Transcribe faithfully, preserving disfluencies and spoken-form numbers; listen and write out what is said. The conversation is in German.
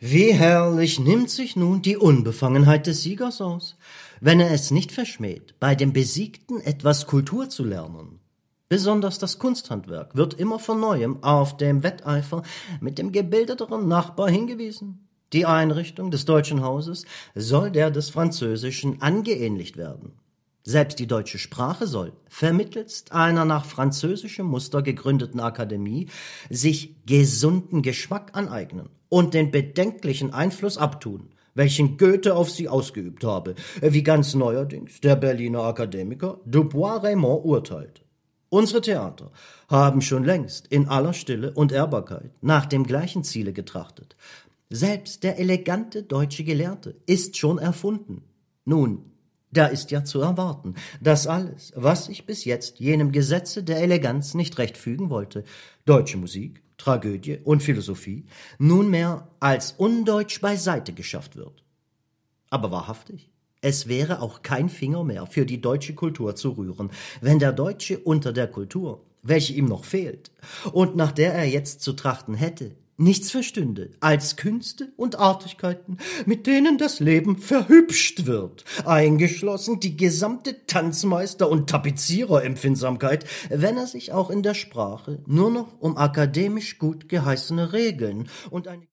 Wie herrlich nimmt sich nun die Unbefangenheit des Siegers aus, wenn er es nicht verschmäht, bei dem Besiegten etwas Kultur zu lernen. Besonders das Kunsthandwerk wird immer von Neuem auf dem Wetteifer mit dem gebildeteren Nachbar hingewiesen. Die Einrichtung des deutschen Hauses soll der des französischen angeähnlicht werden. Selbst die deutsche Sprache soll, vermittelst einer nach französischem Muster gegründeten Akademie, sich gesunden Geschmack aneignen und den bedenklichen Einfluss abtun, welchen Goethe auf sie ausgeübt habe, wie ganz neuerdings der Berliner Akademiker Dubois-Reymond urteilt. Unsere Theater haben schon längst in aller Stille und Ehrbarkeit nach dem gleichen Ziele getrachtet. Selbst der elegante deutsche Gelehrte ist schon erfunden. Nun, da ist ja zu erwarten, dass alles, was sich bis jetzt jenem Gesetze der Eleganz nicht recht fügen wollte, deutsche Musik, Tragödie und Philosophie, nunmehr als undeutsch beiseite geschafft wird. Aber wahrhaftig, es wäre auch kein Finger mehr für die deutsche Kultur zu rühren, wenn der Deutsche unter der Kultur, welche ihm noch fehlt und nach der er jetzt zu trachten hätte, nichts verstünde als Künste und Artigkeiten, mit denen das Leben verhübscht wird, eingeschlossen die gesamte Tanzmeister- und Tapeziererempfindsamkeit, wenn er sich auch in der Sprache nur noch um akademisch gut geheißene Regeln und eine